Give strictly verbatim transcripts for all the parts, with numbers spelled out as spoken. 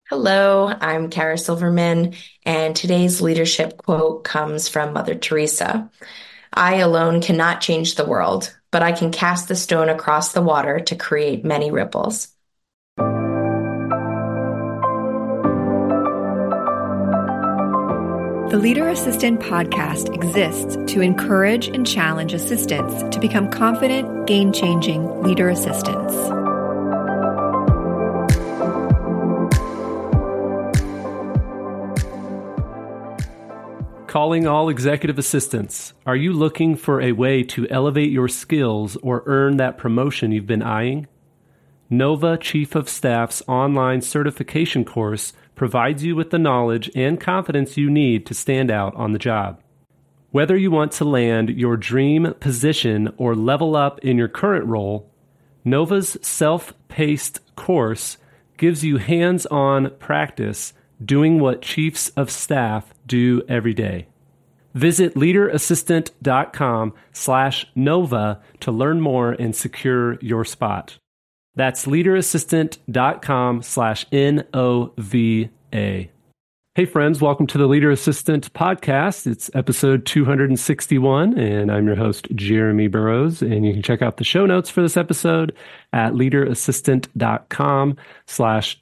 Hello, I'm Kara Silverman, and today's leadership quote comes from Mother Teresa. I alone cannot change the world, but I can cast the stone across the water to create many ripples. The Leader Assistant podcast exists to encourage and challenge assistants to become confident, game-changing leader assistants. Calling all executive assistants. Are you looking for a way to elevate your skills or earn that promotion you've been eyeing? Nova Chief of Staff's online certification course provides you with the knowledge and confidence you need to stand out on the job. Whether you want to land your dream position or level up in your current role, Nova's self-paced course gives you hands-on practice doing what chiefs of staff do every day. Visit leaderassistant.com slash Nova to learn more and secure your spot. That's leaderassistant.com slash N O V A. Hey friends, welcome to the Leader Assistant podcast. It's episode two hundred sixty-one, and I'm your host, Jeremy Burrows, and you can check out the show notes for this episode at leaderassistant.com slash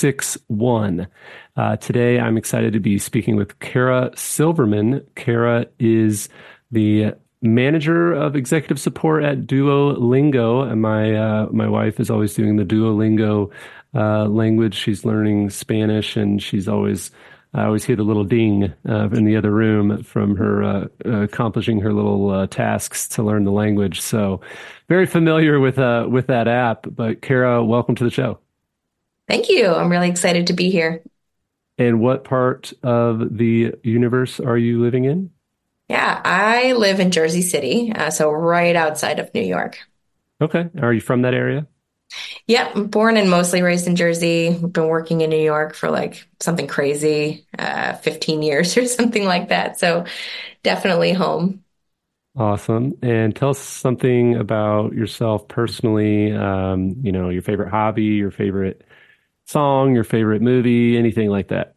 261. Uh, today, I'm excited to be speaking with Kara Silverman. Kara is the manager of executive support at Duolingo, and my uh, my wife is always doing the Duolingo uh, language. She's learning Spanish, and she's always I always hear the little ding uh, in the other room from her uh, uh, accomplishing her little uh, tasks to learn the language. So, very familiar with uh, with that app. But Kara, welcome to the show. Thank you. I'm really excited to be here. And what part of the universe are you living in? Yeah, I live in Jersey City, uh, so right outside of New York. Okay. Are you from that area? Yep, I'm born and mostly raised in Jersey. I've been working in New York for like something crazy, uh, fifteen years or something like that. So definitely home. Awesome. And tell us something about yourself personally, um, you know, your favorite hobby, your favorite song, your favorite movie, anything like that.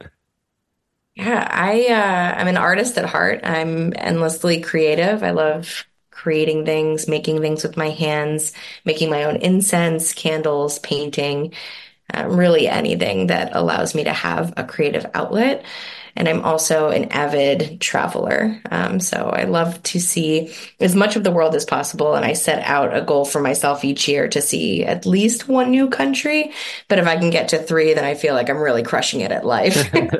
Yeah, I uh, I'm an artist at heart. I'm endlessly creative. I love creating things, making things with my hands, making my own incense, candles, painting, uh, really anything that allows me to have a creative outlet. And I'm also an avid traveler. Um, so I love to see as much of the world as possible. And I set out a goal for myself each year to see at least one new country. But if I can get to three, then I feel like I'm really crushing it at life.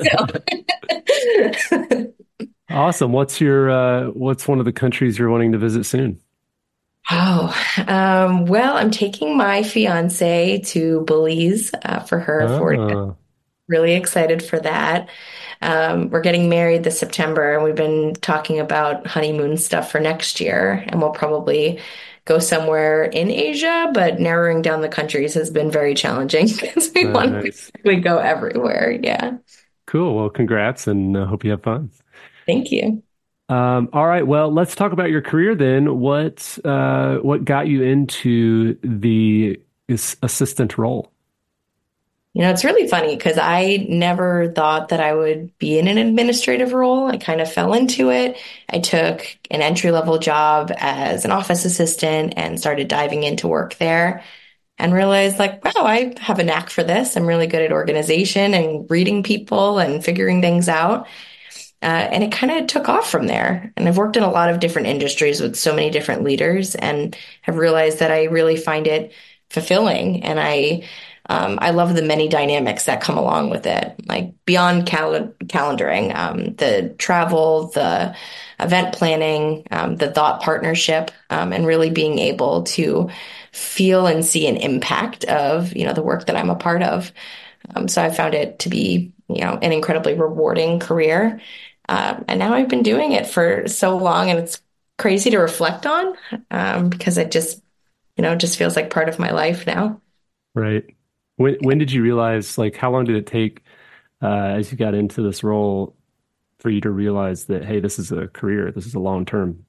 Awesome. What's your uh, what's one of the countries you're wanting to visit soon? Oh, um, well, I'm taking my fiance to Belize uh, for her fortieth. Oh, Really excited for that. Um, we're getting married this September, and we've been talking about honeymoon stuff for next year, and we'll probably go somewhere in Asia, but narrowing down the countries has been very challenging because we uh, want to nice. basically go everywhere. Yeah. Cool. Well, congrats, and I hope you have fun. Thank you. Um, all right. Well, let's talk about your career then. What uh, what got you into the is- assistant role? You know, it's really funny because I never thought that I would be in an administrative role. I kind of fell into it. I took an entry-level job as an office assistant and started diving into work there and realized like, wow, I have a knack for this. I'm really good at organization and reading people and figuring things out. Uh, and it kind of took off from there. And I've worked in a lot of different industries with so many different leaders and have realized that I really find it fulfilling. And I, um, I love the many dynamics that come along with it, like beyond cal- calendaring, um, the travel, the event planning, um, the thought partnership, um, and really being able to feel and see an impact of, you know, the work that I'm a part of. Um, so I found it to be, you know, an incredibly rewarding career. Um, and now I've been doing it for so long, and it's crazy to reflect on um, because it just, you know, just feels like part of my life now. Right. When when did you realize, like, how long did it take uh, as you got into this role for you to realize that, hey, this is a career, this is a long-term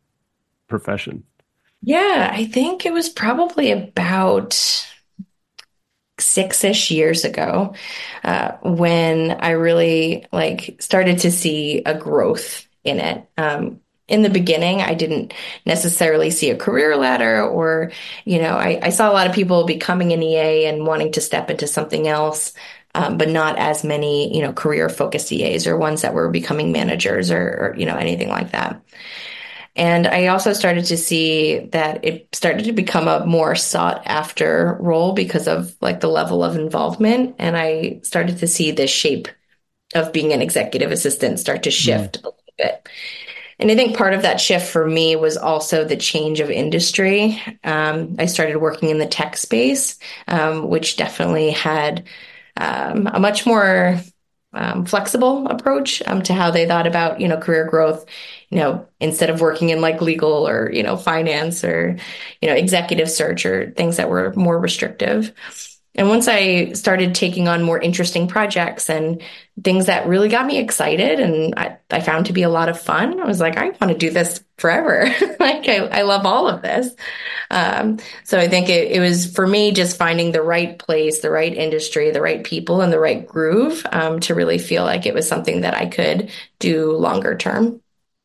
profession? Yeah, I think it was probably about six-ish years ago, uh, when I really like started to see a growth in it. Um, in the beginning, I didn't necessarily see a career ladder, or, you know, I, I saw a lot of people becoming an E A and wanting to step into something else. Um, but not as many, you know, career-focused E As or ones that were becoming managers or, or, you know, anything like that. And I also started to see that it started to become a more sought after role because of like the level of involvement. And I started to see the shape of being an executive assistant start to shift mm. a little bit. And I think part of that shift for me was also the change of industry. Um, I started working in the tech space, um, which definitely had um, a much more um, flexible approach um, to how they thought about, you know, career growth. You know, instead of working in like legal or, you know, finance or, you know, executive search or things that were more restrictive. And once I started taking on more interesting projects and things that really got me excited and I, I found to be a lot of fun, I was like, I want to do this forever. Like, I, I love all of this. Um, so I think it, it was for me just finding the right place, the right industry, the right people, and the right groove um, to really feel like it was something that I could do longer term.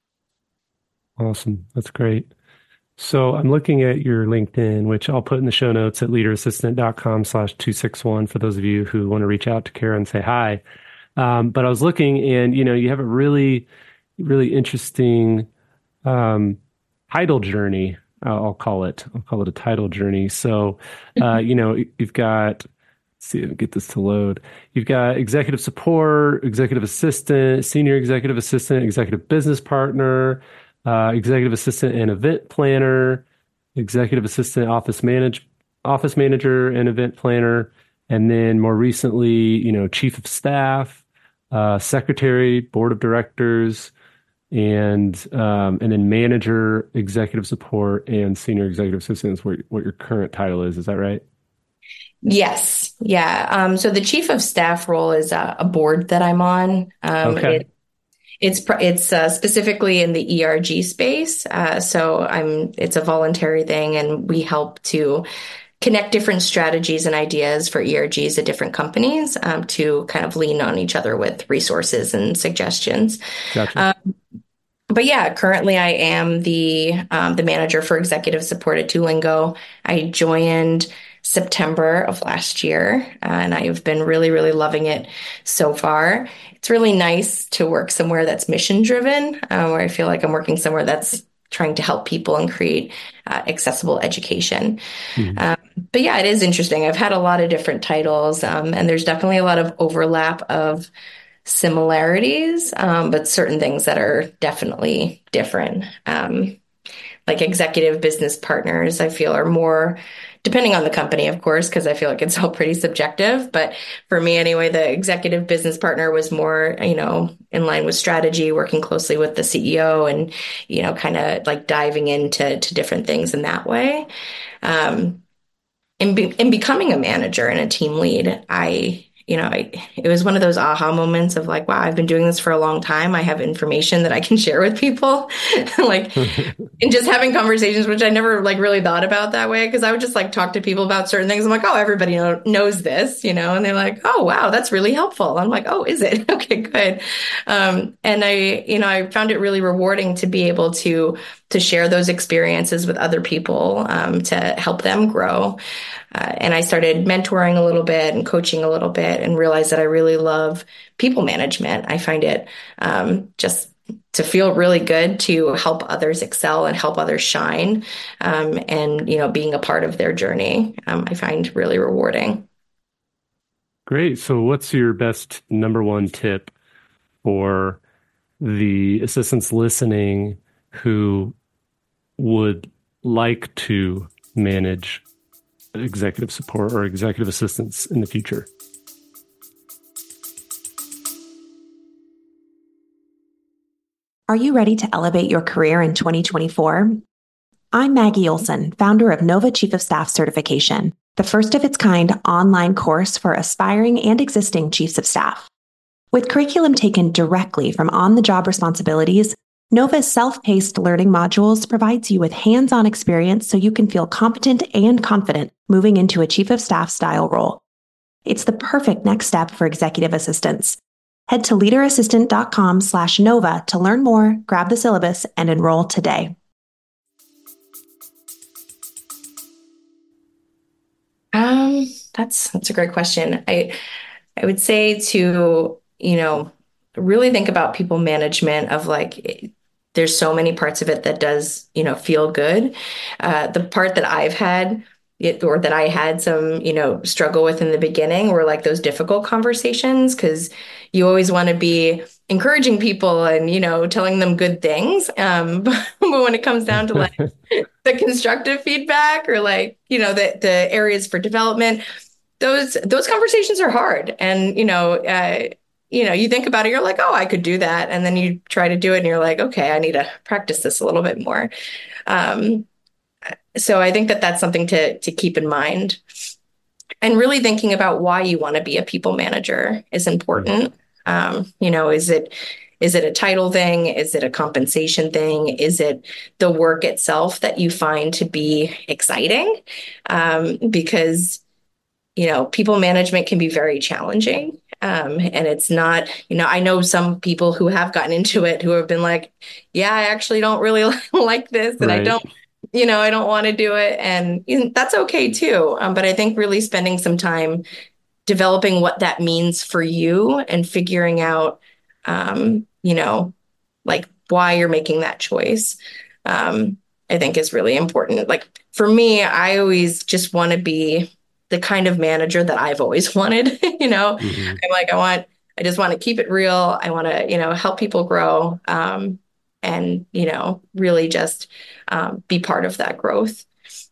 Awesome. That's great. So I'm looking at your LinkedIn, which I'll put in the show notes at leaderassistant.com slash 261 for those of you who want to reach out to Kara and say hi. Um, but I was looking and, you know, you have a really, really interesting um, title journey. I'll call it, I'll call it a title journey. So, uh, you know, you've got, let's see, get this to load. You've got executive support, executive assistant, senior executive assistant, executive business partner, Uh, executive assistant and event planner, executive assistant, office manage, office manager and event planner, and then more recently, you know, chief of staff, uh, secretary, board of directors, and um, and then manager, executive support, and senior executive assistant is what, what your current title is. Is that right? Yes. Yeah. Um, so the chief of staff role is a, a board that I'm on. Um, okay. It, It's it's uh, specifically in the E R G space, uh, so I'm. It's a voluntary thing, and we help to connect different strategies and ideas for E R Gs at different companies um, to kind of lean on each other with resources and suggestions. Gotcha. Um, but yeah, currently I am the um, the manager for executive support at Duolingo. I joined September of last year, uh, and I have been really, really loving it so far. It's really nice to work somewhere that's mission driven, uh, where I feel like I'm working somewhere that's trying to help people and create uh, accessible education. Mm-hmm. Um, but yeah, it is interesting. I've had a lot of different titles, um, and there's definitely a lot of overlap of similarities, um, but certain things that are definitely different. Um, like executive business partners, I feel are more, depending on the company, of course, because I feel like it's all pretty subjective. But for me anyway, the executive business partner was more, you know, in line with strategy, working closely with the C E O and, you know, kind of like diving into to different things in that way. Um, and, be, and becoming a manager and a team lead, I You know, I, it was one of those aha moments of like, wow, I've been doing this for a long time. I have information that I can share with people, like, and just having conversations, which I never like really thought about that way. Cause I would just like talk to people about certain things. I'm like, oh, everybody know, knows this, you know, and they're like, oh, wow, that's really helpful. I'm like, oh, is it? Okay, good. Um, and I, you know, I found it really rewarding to be able to, to share those experiences with other people, um, to help them grow. Uh, and I started mentoring a little bit and coaching a little bit and realized that I really love people management. I find it um, just to feel really good to help others excel and help others shine. Um, and, you know, being a part of their journey, um, I find really rewarding. Great. So what's your best number one tip for the assistants listening who would like to manage executive support or executive assistants in the future? Are you ready to elevate your career in twenty twenty-four? I'm Maggie Olson, founder of Nova Chief of Staff Certification, the first of its kind online course for aspiring and existing chiefs of staff. With curriculum taken directly from on-the-job responsibilities, Nova's self-paced learning modules provides you with hands-on experience so you can feel competent and confident moving into a chief of staff style role. It's the perfect next step for executive assistants. Head to leaderassistant.com slash Nova to learn more, grab the syllabus, and enroll today. Um, that's that's a great question. I I would say to, you know, really think about people management of like, there's so many parts of it that does, you know, feel good. Uh, the part that I've had it, or that I had some, you know, struggle with in the beginning were like those difficult conversations because you always want to be encouraging people and, you know, telling them good things. Um, but when it comes down to like the constructive feedback or like, you know, the, the areas for development, those those conversations are hard. And, you know, uh, you know, you think about it, you're like, oh, I could do that. And then you try to do it and you're like, okay, I need to practice this a little bit more. Um, so I think that that's something to to keep in mind. And really thinking about why you want to be a people manager is important. Um, you know, is it is it a title thing? Is it a compensation thing? Is it the work itself that you find to be exciting? Um, because, you know, people management can be very challenging. Um, and it's not, you know, I know some people who have gotten into it who have been like, yeah, I actually don't really like this and I Right. don't, you know, I don't want to do it. And you know, that's okay too. Um, but I think really spending some time developing what that means for you and figuring out, um, you know, like why you're making that choice, um, I think is really important. Like for me, I always just want to be the kind of manager that I've always wanted. You know, Mm-hmm. I'm like, I want, I just want to keep it real. I want to, you know, help people grow, um, and, you know, really just um, be part of that growth.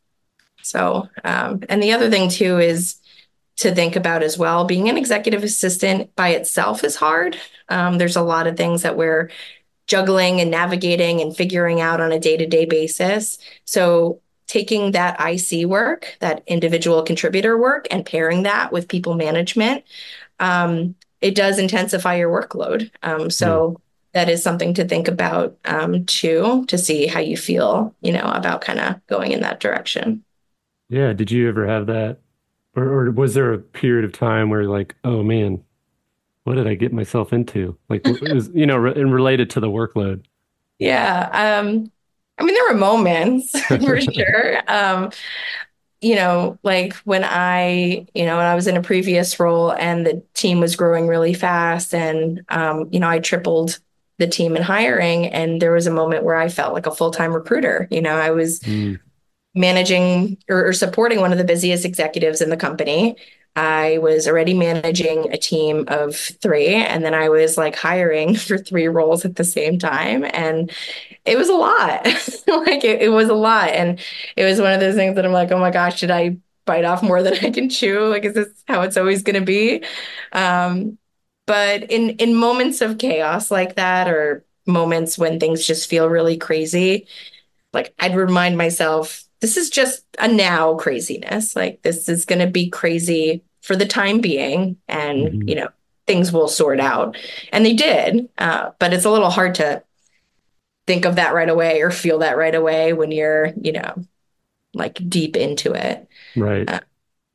So, um, and the other thing too is to think about as well, being an executive assistant by itself is hard. Um, there's a lot of things that we're juggling and navigating and figuring out on a day-to-day basis. So taking that I C work, that individual contributor work, and pairing that with people management, um, it does intensify your workload. Um, so Mm. that is something to think about um, too, to see how you feel, you know, about kind of going in that direction. Yeah. Did you ever have that? Or, or was there a period of time where you're like, oh man, what did I get myself into? Like, what is, you know, re and related to the workload. Yeah. Um, I mean, there were moments for sure. Um, you know, like when I, you know, when I was in a previous role and the team was growing really fast and, um, you know, I tripled the team in hiring. And there was a moment where I felt like a full-time recruiter. You know, I was Mm. managing or, or supporting one of the busiest executives in the company. I was already managing a team of three, and then I was like hiring for three roles at the same time. And it was a lot. Like it, it was a lot. And it was one of those things that I'm like, oh my gosh, did I bite off more than I can chew? Like, is this how it's always going to be? Um, but in, in moments of chaos like that, or moments when things just feel really crazy, like I'd remind myself, this is just a now craziness. Like this is going to be crazy for the time being. And, Hmm. you know, things will sort out. And they did. Uh, but it's a little hard to think of that right away or feel that right away when you're, you know, like deep into it. Right. Uh,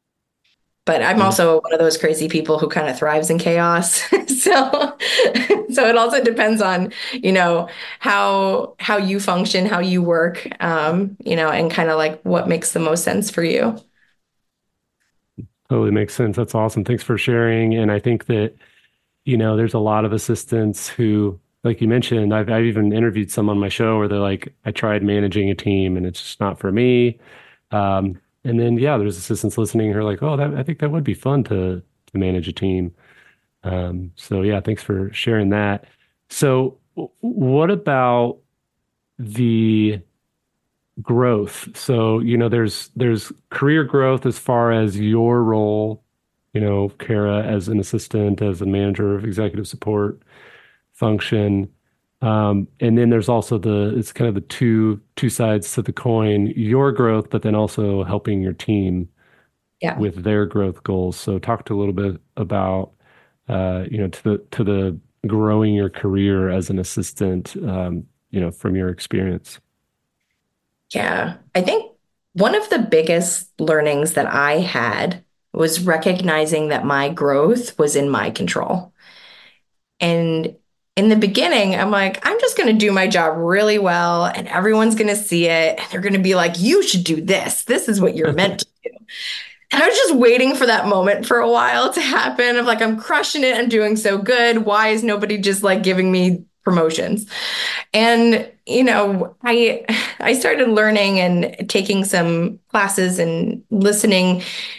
but I'm Yeah. also one of those crazy people who kind of thrives in chaos. So, so it also depends on, you know, how how you function, how you work, um, you know, and kind of like what makes the most sense for you. Totally makes sense. That's awesome. Thanks for sharing. And I think that, you know, there's a lot of assistants who, like you mentioned, I've, I've even interviewed some on my show where they're like, I tried managing a team and it's just not for me. Um, and then, yeah, there's assistants listening who are like, oh, that, I think that would be fun to, to manage a team. Um, so yeah, thanks for sharing that. So w- what about the growth? So, you know, there's there's career growth as far as your role, you know, Kara, as an assistant, as a manager of executive support function. Um, and then there's also the it's kind of the two two sides to the coin, your growth, but then also helping your team Yeah. with their growth goals. So talk to a little bit about uh, you know, to the to the growing your career as an assistant, um, you know, from your experience. Yeah. I think one of the biggest learnings that I had was recognizing that my growth was in my control. And in the beginning, I'm like, I'm just going to do my job really well and everyone's going to see it. And they're going to be like, you should do this. This is what you're meant to do. And I was just waiting for that moment for a while to happen of like, I'm crushing it. I'm doing so good. Why is nobody just like giving me promotions? And, you know, I, I started learning and taking some classes and listening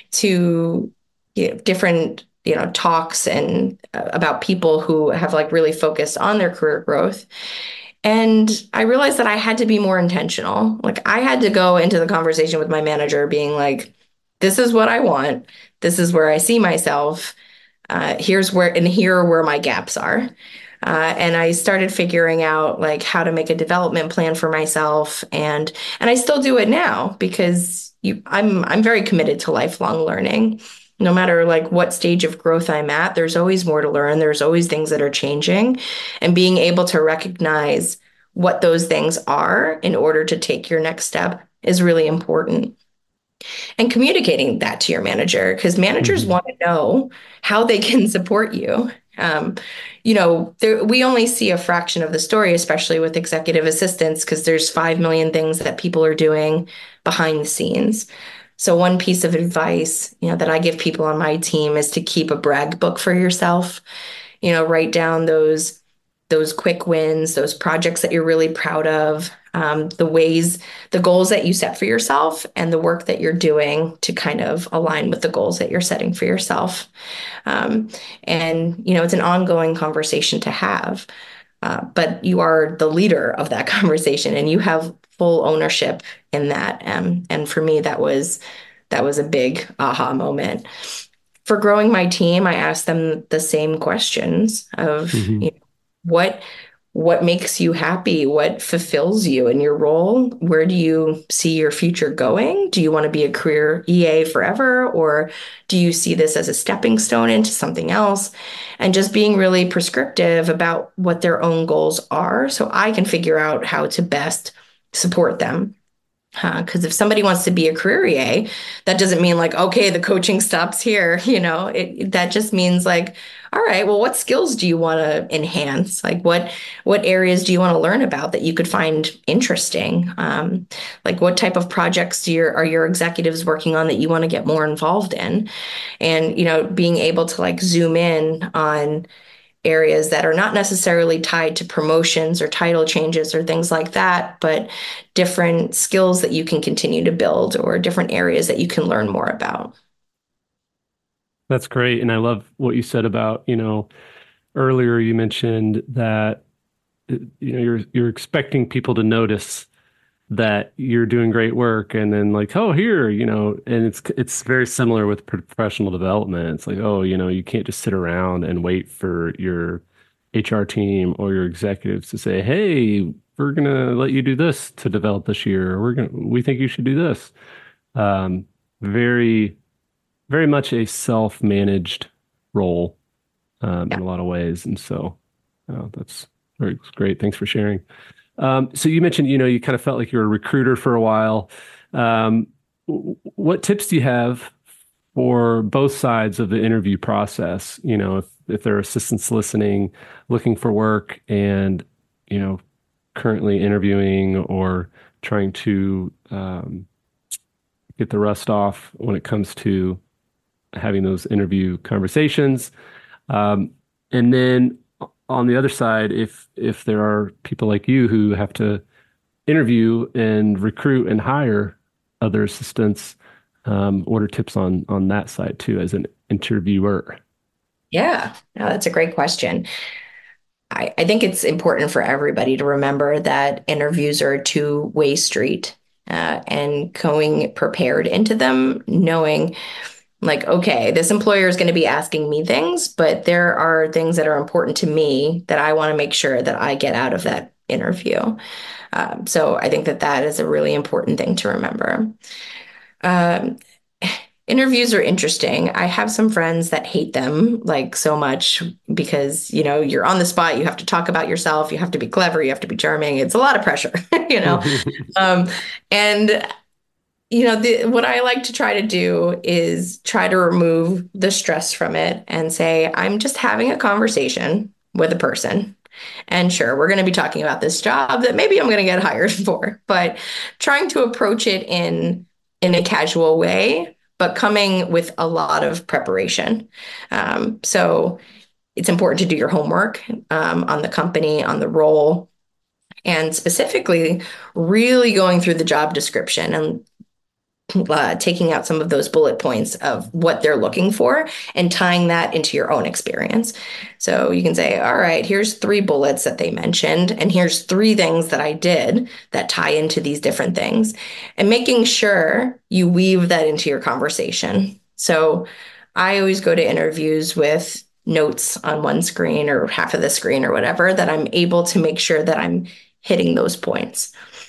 to, you know, different, you know, talks and uh, about people who have like really focused on their career growth. And I realized that I had to be more intentional. Like I had to go into the conversation with my manager being like, this is what I want. This is where I see myself. Uh, here's where, and here are where my gaps are. Uh, and I started figuring out like how to make a development plan for myself. And, and I still do it now because you, I'm, I'm very committed to lifelong learning. No matter like what stage of growth I'm at, there's always more to learn. There's always things that are changing, and being able to recognize what those things are in order to take your next step is really important. And communicating that to your manager, because managers mm-hmm. want to know how they can support you. Um, you know, there, we only see a fraction of the story, especially with executive assistants, because there's five million things that people are doing behind the scenes. So one piece of advice, you know, that I give people on my team is to keep a brag book for yourself. You know, write down those those quick wins, those projects that you're really proud of, um, the ways, the goals that you set for yourself, and the work that you're doing to kind of align with the goals that you're setting for yourself. Um, and, you know, it's an ongoing conversation to have, uh, but you are the leader of that conversation and you have full ownership in that. Um, and for me, that was, that was a big aha moment. For growing my team, I asked them the same questions of, mm-hmm. you know, What what makes you happy? What fulfills you in your role? Where do you see your future going? Do you want to be a career E A forever? Or do you see this as a stepping stone into something else? And just being really prescriptive about what their own goals are so I can figure out how to best support them. Because uh, if somebody wants to be a career E A, that doesn't mean like, okay, the coaching stops here. You know, it, that just means like, all right, well, what skills do you want to enhance? Like what, what areas do you want to learn about that you could find interesting? Um, like what type of projects do your, are your executives working on that you want to get more involved in? And, you know, being able to like zoom in on areas that are not necessarily tied to promotions or title changes or things like that, but different skills that you can continue to build or different areas that you can learn more about. That's great. And I love what you said about, you know, earlier you mentioned that, you know, you're, you're expecting people to notice that you're doing great work and then like, oh, here, you know, and it's, it's very similar with professional development. It's like, oh, you know, you can't just sit around and wait for your H R team or your executives to say, hey, we're going to let you do this to develop this year. Or we're going to, we think you should do this. Um, very, very much a self-managed role um, yeah. in a lot of ways. And so oh, that's very great. Thanks for sharing. Um, so you mentioned, you know, you kind of felt like you were a recruiter for a while. Um, what tips do you have for both sides of the interview process? You know, if, if there are assistants listening, looking for work and, you know, currently interviewing or trying to um, get the rust off when it comes to having those interview conversations. Um, and then on the other side, if if there are people like you who have to interview and recruit and hire other assistants, um, what are tips on on that side too as an interviewer? Yeah, no, that's a great question. I, I think it's important for everybody to remember that interviews are a two-way street uh, and going prepared into them, knowing like, okay, this employer is going to be asking me things, but there are things that are important to me that I want to make sure that I get out of that interview. Um, so I think that that is a really important thing to remember. Um, interviews are interesting. I have some friends that hate them like so much because, you know, you're on the spot. You have to talk about yourself. You have to be clever. You have to be charming. It's a lot of pressure, you know? um, and you know, the, what I like to try to do is try to remove the stress from it and say, I'm just having a conversation with a person. And sure, we're going to be talking about this job that maybe I'm going to get hired for, but trying to approach it in in a casual way, but coming with a lot of preparation. Um, so it's important to do your homework um, on the company, on the role, and specifically really going through the job description and uh, taking out some of those bullet points of what they're looking for and tying that into your own experience. So you can say, all right, here's three bullets that they mentioned, and here's three things that I did that tie into these different things, and making sure you weave that into your conversation. So I always go to interviews with notes on one screen or half of the screen or whatever, that I'm able to make sure that I'm hitting those points.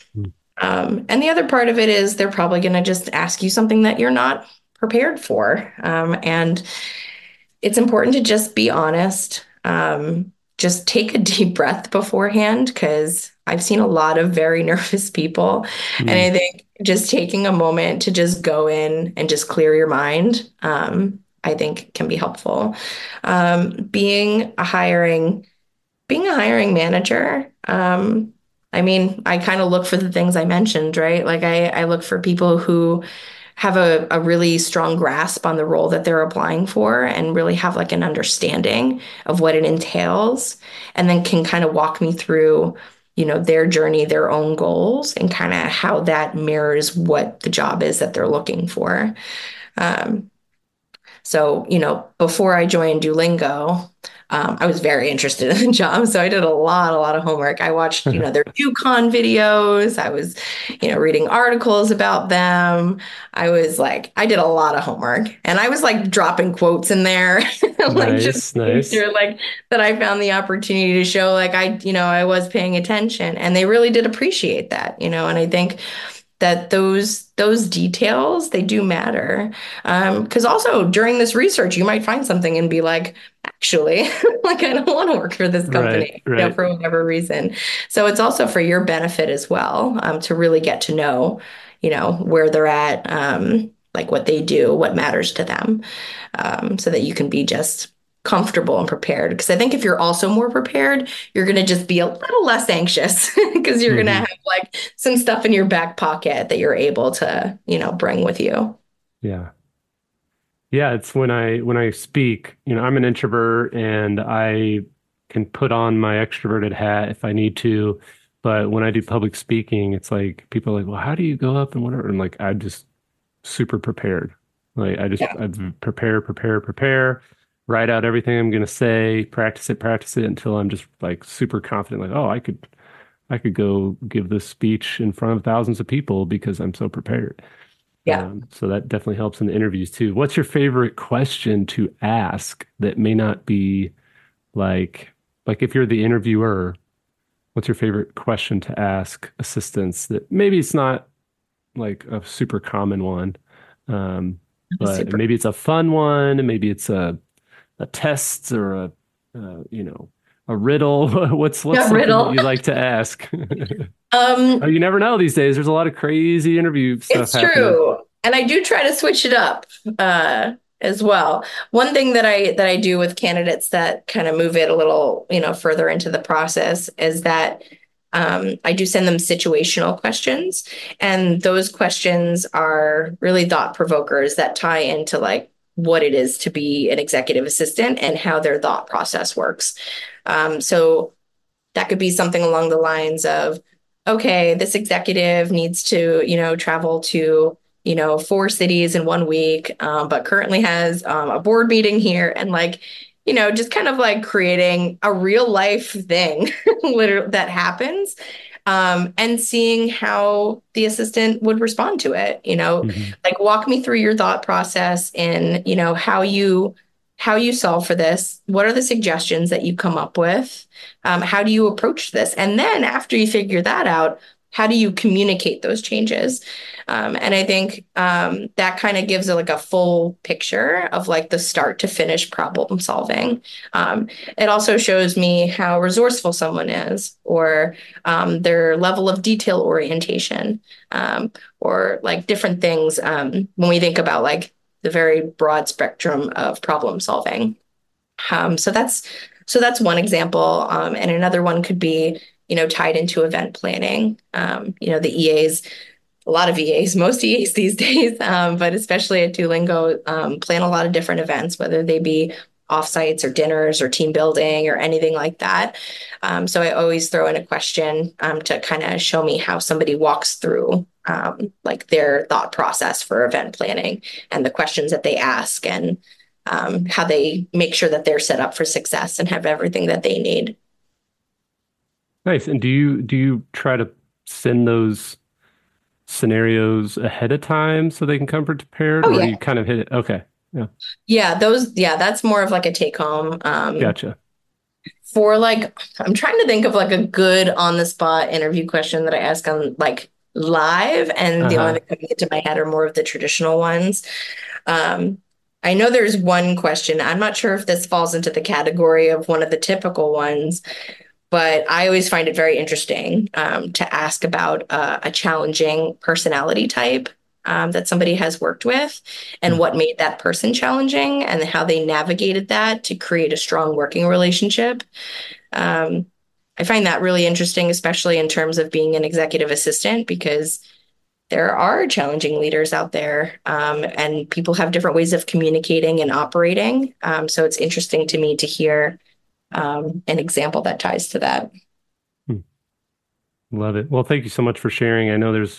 Um, and the other part of it is they're probably going to just ask you something that you're not prepared for. Um, and it's important to just be honest. Um, just take a deep breath beforehand, because I've seen a lot of very nervous people. Mm. And I think just taking a moment to just go in and just clear your mind, um, I think can be helpful. Um, being a hiring, being a hiring manager, um, I mean, I kind of look for the things I mentioned, right? Like I, I look for people who have a, a really strong grasp on the role that they're applying for and really have like an understanding of what it entails, and then can kind of walk me through, you know, their journey, their own goals, and kind of how that mirrors what the job is that they're looking for. Um, so, you know, before I joined Duolingo, Um, I was very interested in the job, so I did a lot, a lot of homework. I watched, you know, their DoCon videos. I was, you know, reading articles about them. I was like, I did a lot of homework, and I was like dropping quotes in there, like nice, just nice. sure, like that I found the opportunity to show, like I, you know, I was paying attention, and they really did appreciate that, you know, and I think that those those details, they do matter. Um, because also during this research, you might find something and be like, actually, like I don't want to work for this company, right, right. you know, for whatever reason. So it's also for your benefit as well, um, to really get to know, you know, where they're at, um, like what they do, what matters to them, um, so that you can be just comfortable and prepared. Because I think if you're also more prepared, you're going to just be a little less anxious, because you're mm-hmm. going to have like some stuff in your back pocket that you're able to, you know, bring with you. Yeah. Yeah. It's when I, when I speak, you know, I'm an introvert and I can put on my extroverted hat if I need to. But when I do public speaking, it's like people are like, well, how do you go up and whatever? And like, I'm just super prepared. Like I just yeah. I prepare, prepare, prepare. Write out everything I'm going to say, practice it, practice it until I'm just like super confident. Like, oh, I could, I could go give this speech in front of thousands of people because I'm so prepared. Yeah. Um, so that definitely helps in the interviews too. What's your favorite question to ask that may not be like, like if you're the interviewer, what's your favorite question to ask assistants that maybe it's not like a super common one, um, but super. Maybe it's a fun one, and maybe it's a a test or a, uh, you know, a riddle. what's what's something riddle. that you like to ask? um, oh, you never know these days. There's a lot of crazy interview stuff It's happening. True. And I do try to switch it up uh, as well. One thing that I that I do with candidates that kind of move it a little, you know, further into the process is that um, I do send them situational questions. And those questions are really thought provokers that tie into like what it is to be an executive assistant and how their thought process works. Um, so that could be something along the lines of, okay, this executive needs to, you know, travel to, you know, four cities in one week, um, but currently has um, a board meeting here, and like, you know, just kind of like creating a real life thing literally that happens. Um, and seeing how the assistant would respond to it, you know, mm-hmm. like walk me through your thought process and, you know, how you, how you solve for this. What are the suggestions that you come up with? Um, how do you approach this? And then after you figure that out, how do you communicate those changes? Um, and I think um, that kind of gives it like a full picture of like the start to finish problem solving. Um, it also shows me how resourceful someone is, or um, their level of detail orientation, um, or like different things um, when we think about like the very broad spectrum of problem solving. Um, so that's so that's one example, um, and another one could be, you know, tied into event planning. Um, you know, the E As, a lot of E As, most E As these days, um, but especially at Duolingo, um, plan a lot of different events, whether they be offsites or dinners or team building or anything like that. Um, so I always throw in a question um, to kind of show me how somebody walks through um, like their thought process for event planning and the questions that they ask, and um, how they make sure that they're set up for success and have everything that they need. Nice. And do you do you try to send those scenarios ahead of time so they can come prepared, Oh, or yeah. you kind of hit it? Okay. Yeah. Yeah, those, yeah, that's more of like a take home. Um, Gotcha. For like, I'm trying to think of like a good on the spot interview question that I ask on like live, and the only Uh-huh. that coming into my head are more of the traditional ones. Um, I know there's one question. I'm not sure if this falls into the category of one of the typical ones, but I always find it very interesting um, to ask about uh, a challenging personality type um, that somebody has worked with, and what made that person challenging, and how they navigated that to create a strong working relationship. Um, I find that really interesting, especially in terms of being an executive assistant, because there are challenging leaders out there, um, and people have different ways of communicating and operating. Um, so it's interesting to me to hear um, an example that ties to that. Hmm. Love it. Well, thank you so much for sharing. I know there's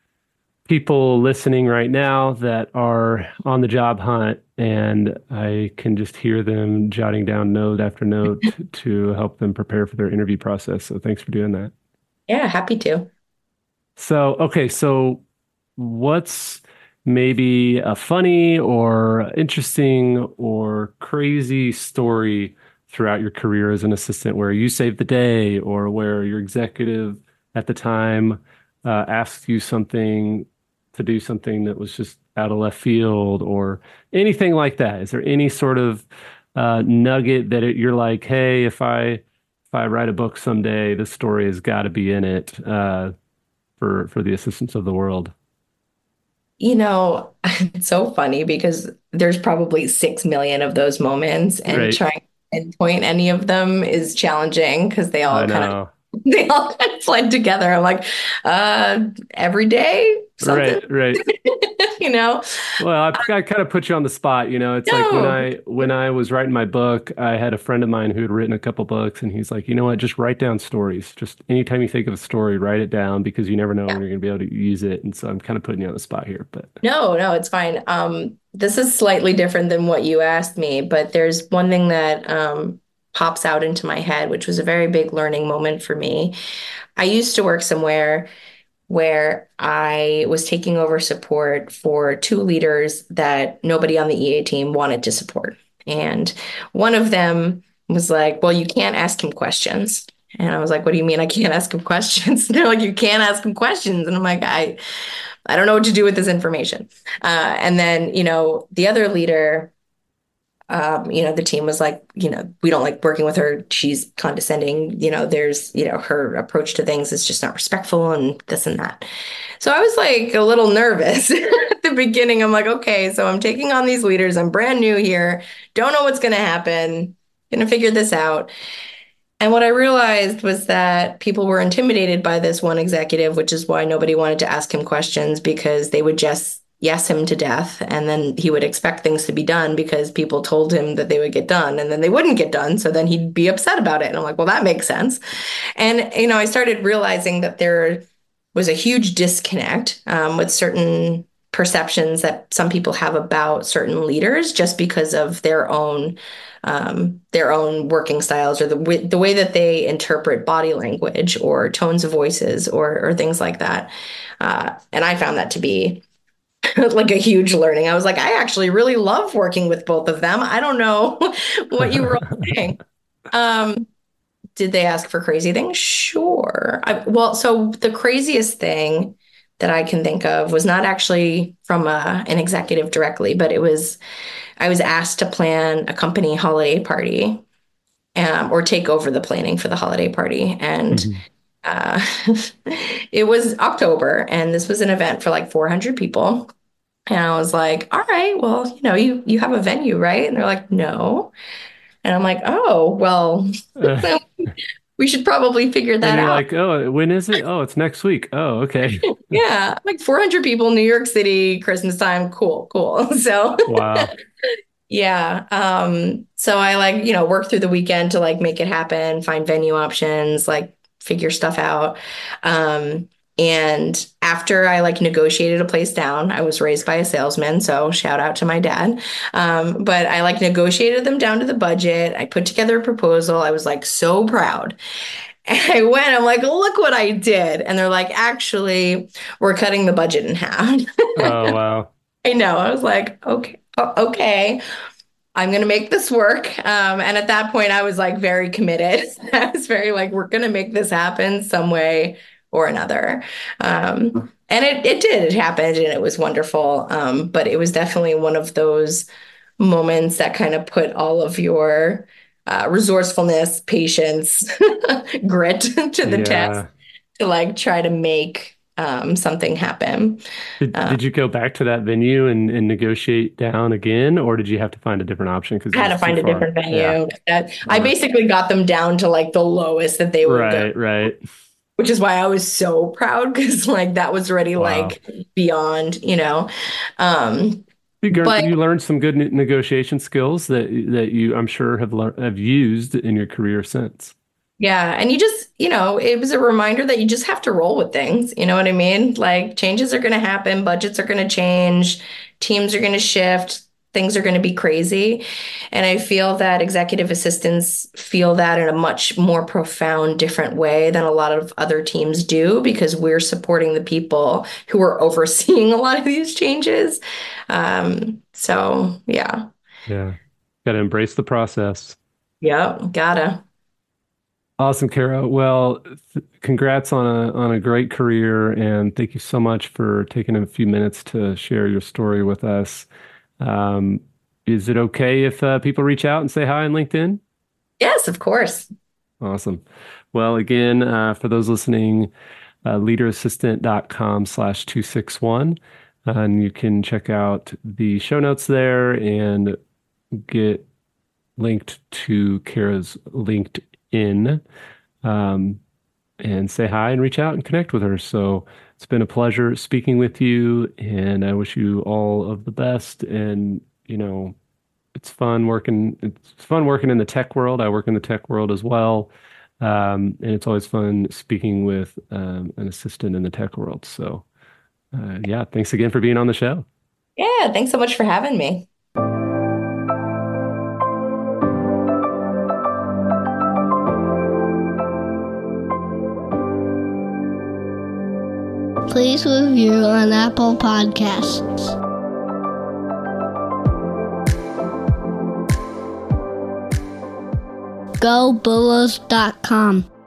people listening right now that are on the job hunt, and I can just hear them jotting down note after note to help them prepare for their interview process. So thanks for doing that. Yeah, happy to. So, okay, so what's maybe a funny or interesting or crazy story throughout your career as an assistant where you saved the day, or where your executive at the time uh, asked you something to do something that was just out of left field, or anything like that? Is there any sort of uh, nugget that it, you're like, hey, if I if I write a book someday, this story has got to be in it uh, for for the assistants of the world? You know, it's so funny because there's probably six million of those moments, and Right. trying to pinpoint any of them is challenging because they I all kind of know. they all kind of blend together. I'm like, uh, every day, something, Right, right. you know? Well, I, I kind of put you on the spot, you know. It's like when No. I when I was writing my book, I had a friend of mine who had written a couple books, and he's like, you know what, just write down stories. Just anytime you think of a story, write it down, because you never know when you're going to be able to use it. And so I'm kind of putting you on the spot here, but No, no, it's fine. Um, this is slightly different than what you asked me, but there's one thing that um, pops out into my head, which was a very big learning moment for me. I used to work somewhere where I was taking over support for two leaders that nobody on the E A team wanted to support. And one of them was like, well, you can't ask him questions. And I was like, what do you mean I can't ask him questions? They're like, you can't ask him questions. And I'm like, I I don't know what to do with this information. Uh, and then, you know, the other leader, um, you know, the team was like, you know, we don't like working with her. She's condescending. You know, there's, you know, her approach to things is just not respectful and this and that. So I was like a little nervous at the beginning. I'm like, okay, so I'm taking on these leaders. I'm brand new here. Don't know what's going to happen. Going to figure this out. And what I realized was that people were intimidated by this one executive, which is why nobody wanted to ask him questions, because they would just yes him to death. And then he would expect things to be done because people told him that they would get done, and then they wouldn't get done. So then he'd be upset about it. And I'm like, well, that makes sense. And, you know, I started realizing that there was a huge disconnect um, with certain perceptions that some people have about certain leaders just because of their own um, their own working styles, or the w- the way that they interpret body language or tones of voices, or or things like that. Uh, and I found that to be like a huge learning. I was like, I actually really love working with both of them. I don't know what you were all saying. Um, did they ask for crazy things? Sure. for? I, well, so the craziest thing that I can think of was not actually from a, an executive directly, but it was, I was asked to plan a company holiday party, um, or take over the planning for the holiday party. And Mhm. uh, it was October, and this was an event for like four hundred people. And I was like, all right, well, you know, you, you have a venue, right? And they're like, no. And I'm like, oh, well, Uh, we should probably figure and that you're out. like, oh, when is it? Oh, it's next week. Oh, okay. Yeah, like four hundred people, New York City, Christmas time. Cool, cool. So, Wow. yeah. Um, so I like, you know, work through the weekend to like make it happen, find venue options, like figure stuff out. Um, and after I like negotiated a place down, I was raised by a salesman, so shout out to my dad. Um, but I like negotiated them down to the budget. I put together a proposal. I was like so proud. And I went, I'm like, look what I did. And they're like, actually, we're cutting the budget in half. Oh, wow. I know. I was like, okay, o- okay, I'm going to make this work. Um, and at that point, I was like very committed. I was very like, we're going to make this happen some way or another. Um, and it, it did. It happened and it was wonderful. Um, but it was definitely one of those moments that kind of put all of your uh, resourcefulness, patience, grit to the test Yeah. to like try to make um, something happen. Did, Uh, did you go back to that venue and, and negotiate down again, or did you have to find a different option because I it had to was too find a far? different venue. Yeah. That I Uh, basically got them down to like the lowest that they would go, right, right. which is why I was so proud because like that was already Wow. like beyond, you know. Um, You, gr- but you learned some good ne- negotiation skills that that you, I'm sure, have lear- have used in your career since. yeah, and you just, you know, it was a reminder that you just have to roll with things. You know what I mean? Like changes are going to happen, budgets are going to change, teams are going to shift, things are going to be crazy. And I feel that executive assistants feel that in a much more profound, different way than a lot of other teams do because we're supporting the people who are overseeing a lot of these changes. Um, so yeah. Yeah. Got to embrace the process. Yep, gotta. Awesome, Kara. Well, th- congrats on a on a great career, and thank you so much for taking a few minutes to share your story with us. Um, is it okay if uh, people reach out and say hi on LinkedIn? Yes, of course. Awesome. Well, again, uh, for those listening, uh, leaderassistant.com slash 261. Uh, and you can check out the show notes there and get linked to Kara's LinkedIn, um, and say hi and reach out and connect with her. So it's been a pleasure speaking with you, and I wish you all of the best. And, you know, it's fun working, it's fun working in the tech world. I work in the tech world as well. Um, and it's always fun speaking with um, an assistant in the tech world. So, uh, yeah, thanks again for being on the show. Yeah, thanks so much for having me. Please review on Apple Podcasts. go bulls dot com